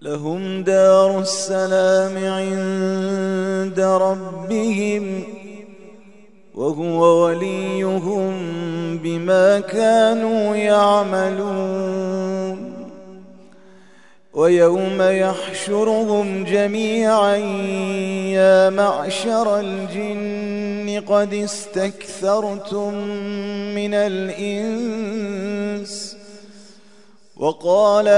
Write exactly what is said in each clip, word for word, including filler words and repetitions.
لهم دار السلام عند ربهم وهو وليهم بما كانوا يعملون. ويوم يحشرهم جميعا يا معشر الجن قد استكثرتم من الإنس وقال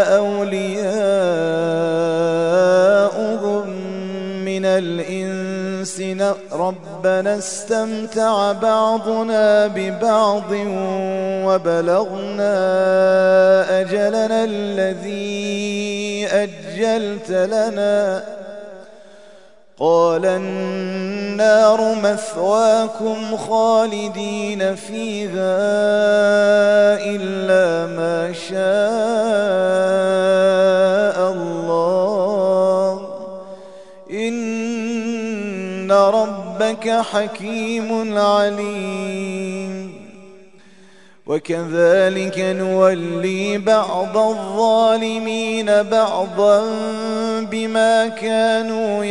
أولياؤهم من الإنس ربنا استمتع بعضنا ببعض وبلغنا أجلنا الذي أجلت لنا قال النار مثواكم خالدين فيها إلا ما شاء الله إن ربك حكيم عليم. وكذلك نولي بعض الظالمين بعضا بما كانوا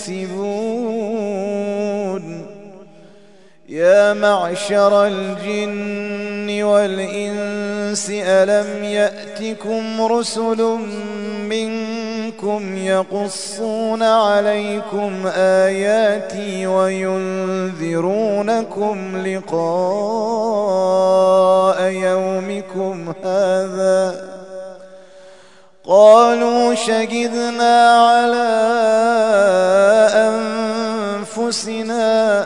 يكسبون. يا معشر الجن والإنس ألم يأتكم رسل منكم يقصون عليكم آياتي وينذرونكم لقاء يومكم هذا قالوا شهدنا على أنفسنا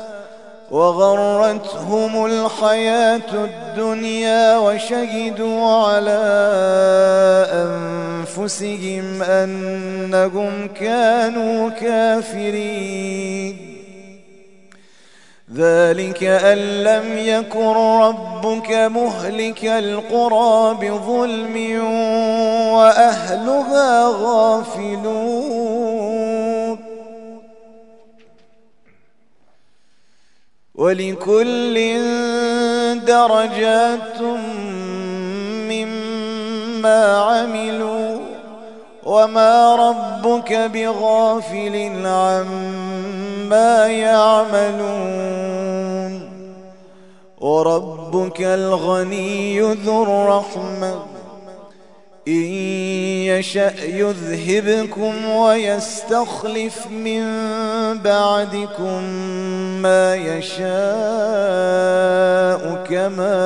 وغرتهم الحياة الدنيا وشهدوا على أنفسهم أنهم كانوا كافرين. ذلك أن لم يكن ربك مهلك القرى بظلم وأهلها غافلون. ولكل درجات مما عملوا وما ربك بغافل عما يعملون. وربك الغني ذو الرحمة إن يشأ يذهبكم ويستخلف من بعدكم ما يشاء كما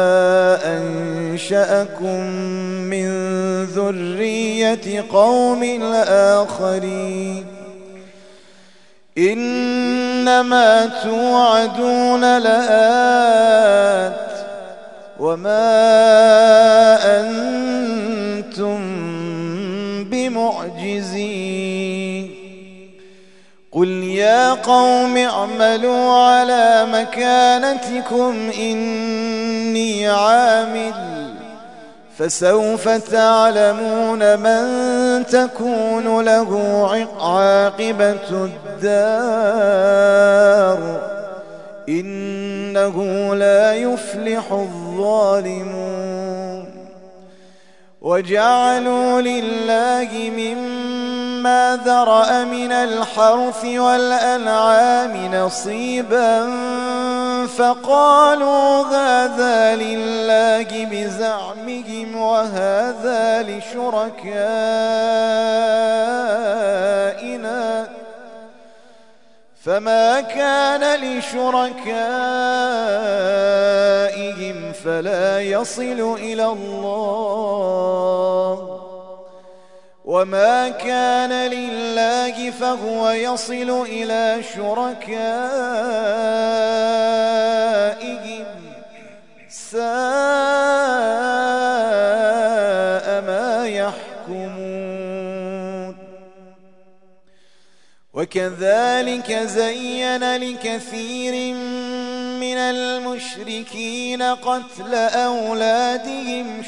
أنشأكم من ذرية قوم آخرين. إنما توعدون لآت وما أنتم بمعجزين. قل يا قوم اعملوا على مكانتكم إني عامل فسوف تعلمون من تكون له عاقبة الدار إنه لا يفلح الظالمون. وجعلوا لله مما ذرأ من الحرث والأنعام نصيبا فقالوا هذا لله بزعمهم وهذا لشركائنا فما كان لشركائهم فلا يصل إلى الله وما كان لله فهو يصل إلى شركائهم ساء ما يحكمون. وكذلك زين لكثير من المشركين قتل أولادهم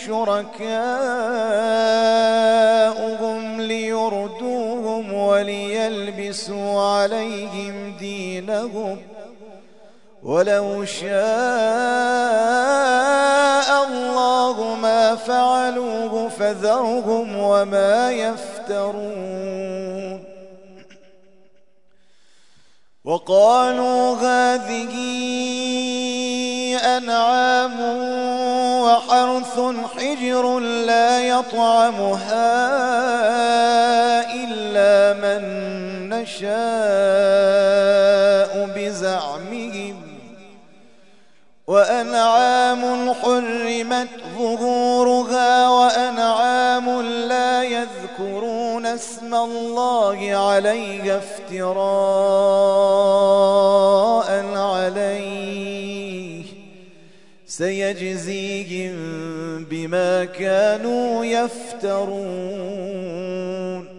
شركاؤهم ليردوهم وليلبسوا عليهم دينهم ولو شاء الله ما فعلوه فذرهم وما يفترون. يفترون وقالوا هذه أنعام وحرث حجر لا يطعمها إلا من نشاء بزعمهم وأنعام حرمت ظهورها وأنعام لا يذكرون اسم الله عليها افتراء عليه سيجزيهم بما كانوا يفترون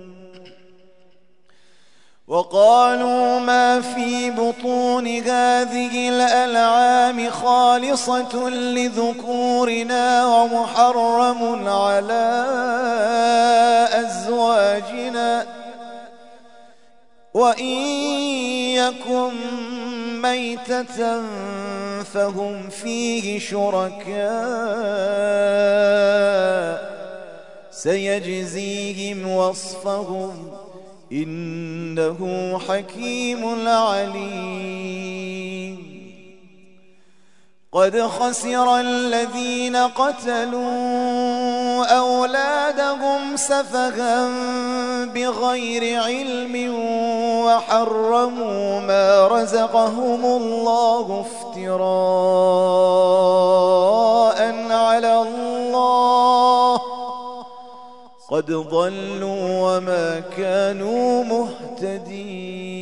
وقالوا ما في بطون هذه الأنعام خالصة لذكورنا ومحرم على أزواجنا وإن يكن ميتة فهم فيه شركاء سيجزيهم وصفهم إنه حكيم عليم قد خسر الذين قتلوا أولادهم سفها بغير علم وحرموا ما رزقهم الله افتراء على الله قد ضلوا وما كانوا مهتدين